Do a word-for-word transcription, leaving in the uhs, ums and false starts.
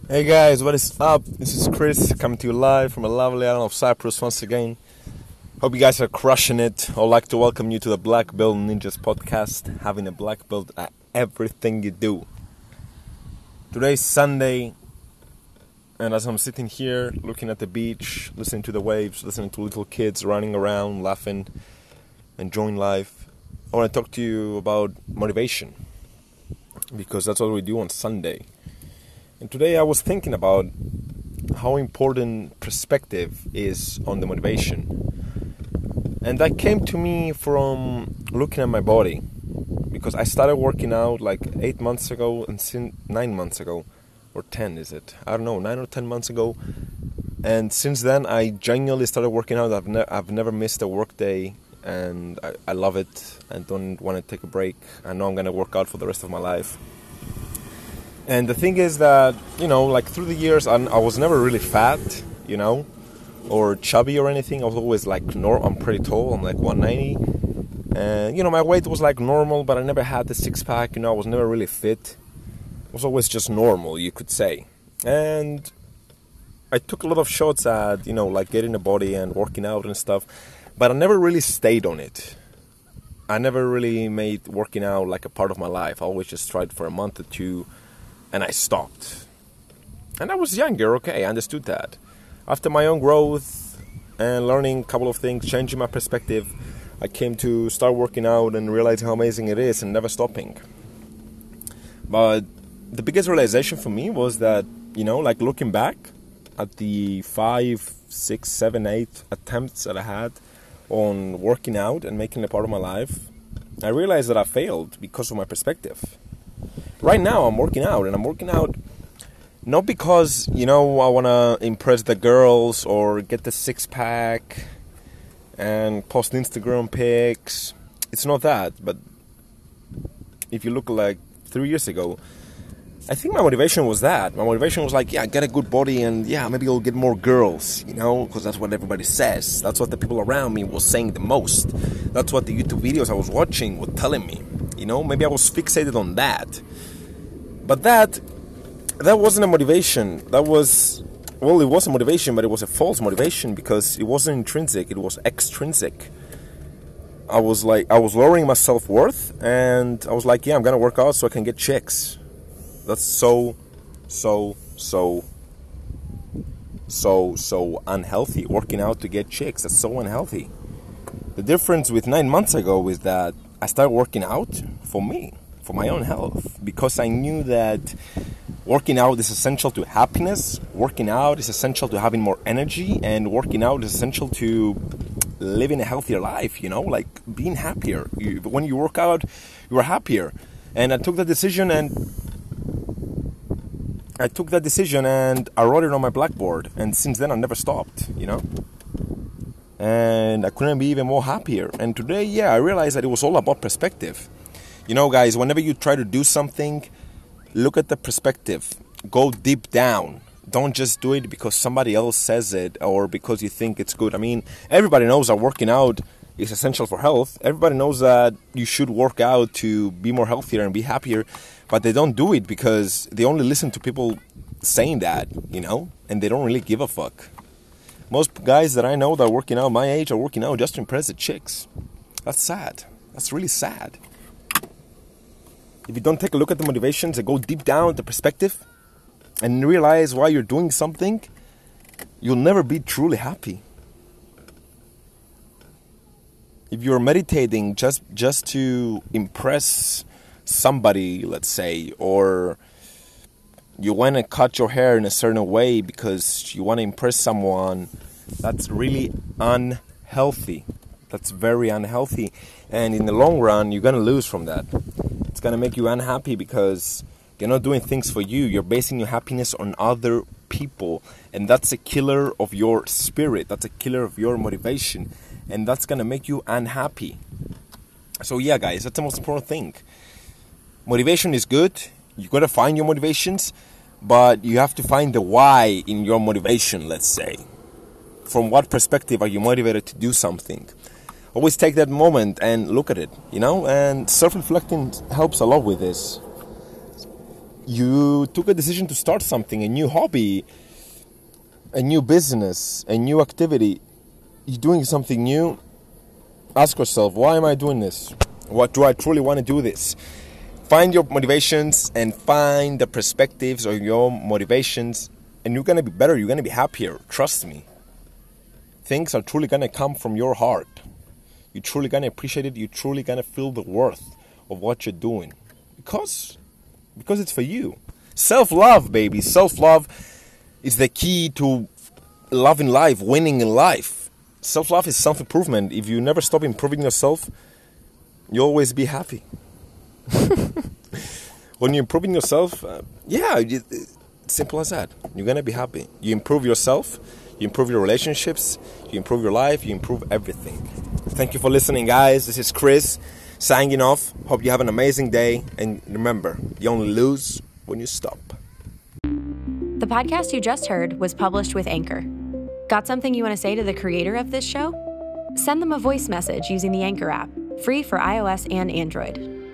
Hey guys, what is up? This is Chris coming to you live from a lovely island of Cyprus once again. Hope you guys are crushing it. I'd like to welcome you to the Black Belt Ninjas podcast, having a black belt at everything you do. Today's Sunday, and as I'm sitting here looking at the beach, listening to the waves, listening to little kids running around, laughing, enjoying life, I want to talk to you about motivation, because that's what we do on Sunday. And today I was thinking about how important perspective is on the motivation. And that came to me from looking at my body. Because I started working out like eight months ago and since nine months ago. Or ten is it? I don't know, nine or ten months ago. And since then I genuinely started working out. I've, ne- I've never missed a work day. And I, I love it. I don't want to take a break. I know I'm going to work out for the rest of my life. And the thing is that, you know, like through the years, I, I was never really fat, you know, or chubby or anything. I was always like, nor- I'm pretty tall, I'm like one ninety. And, you know, my weight was like normal, but I never had the six pack, you know, I was never really fit. It was always just normal, you could say. And I took a lot of shots at, you know, like getting a body and working out and stuff, but I never really stayed on it. I never really made working out like a part of my life. I always just tried for a month or two. And I stopped. And I was younger, okay, I understood that. After my own growth and learning a couple of things, changing my perspective, I came to start working out and realize how amazing it is and never stopping. But the biggest realization for me was that, you know, like looking back at the five, six, seven, eight attempts that I had on working out and making it a part of my life, I realized that I failed because of my perspective. Right now, I'm working out, and I'm working out not because, you know, I want to impress the girls or get the six-pack and post Instagram pics. It's not that, but if you look like three years ago, I think my motivation was that. My motivation was like, yeah, get a good body, and yeah, maybe I'll get more girls, you know, because that's what everybody says. That's what the people around me were saying the most. That's what the YouTube videos I was watching were telling me. You know, maybe I was fixated on that. But that, that wasn't a motivation. That was, well, it was a motivation, but it was a false motivation because it wasn't intrinsic, it was extrinsic. I was like, I was lowering my self-worth, and I was like, yeah, I'm gonna work out so I can get chicks. That's so, so, so, so, so unhealthy. Working out to get chicks, that's so unhealthy. The difference with nine months ago is that I started working out for me, for my own health, because I knew that working out is essential to happiness, working out is essential to having more energy, and working out is essential to living a healthier life, you know, like being happier. You, when you work out, you are happier. And I took that decision and I took that decision and I wrote it on my blackboard, and since then I never stopped, you know. And I couldn't be even more happier. And today, yeah, I realized that it was all about perspective. You know, guys, whenever you try to do something, look at the perspective. Go deep down. Don't just do it because somebody else says it or because you think it's good. I mean, everybody knows that working out is essential for health. Everybody knows that you should work out to be more healthier and be happier, but they don't do it because they only listen to people saying that, you know, and they don't really give a fuck. Most guys that I know that are working out my age are working out just to impress the chicks. That's sad. That's really sad. If you don't take a look at the motivations and go deep down at the perspective and realize why you're doing something, you'll never be truly happy. If you're meditating just, just to impress somebody, let's say, or you want to cut your hair in a certain way because you want to impress someone, that's really unhealthy. That's very unhealthy. And in the long run, you're going to lose from that. It's going to make you unhappy because you're not doing things for you. You're basing your happiness on other people. And that's a killer of your spirit. That's a killer of your motivation. And that's going to make you unhappy. So yeah, guys, that's the most important thing. Motivation is good. You got to find your motivations, but you have to find the why in your motivation, let's say. From what perspective are you motivated to do something? Always take that moment and look at it, you know, and self-reflecting helps a lot with this. you took a decision to start something, a new hobby, a new business, a new activity. You're doing something new. Ask yourself, why am I doing this? What do I truly want to do this? Find your motivations and find the perspectives of your motivations, and you're going to be better. You're going to be happier. Trust me. Things are truly going to come from your heart. You're truly going to appreciate it. You're truly going to feel the worth of what you're doing. Because, because it's for you. Self-love, baby. Self-love is the key to loving life, winning in life. Self-love is self-improvement. If you never stop improving yourself, you'll always be happy. When you're improving yourself, uh, yeah, it's simple as that. You're going to be happy. You improve yourself, you improve your relationships, you improve your life, you improve everything. Thank you for listening, guys. This is Chris signing off. Hope you have an amazing day. And remember, you only lose when you stop. The podcast you just heard was published with Anchor. Got something you want to say to the creator of this show? Send them a voice message using the Anchor app, free for iOS and Android.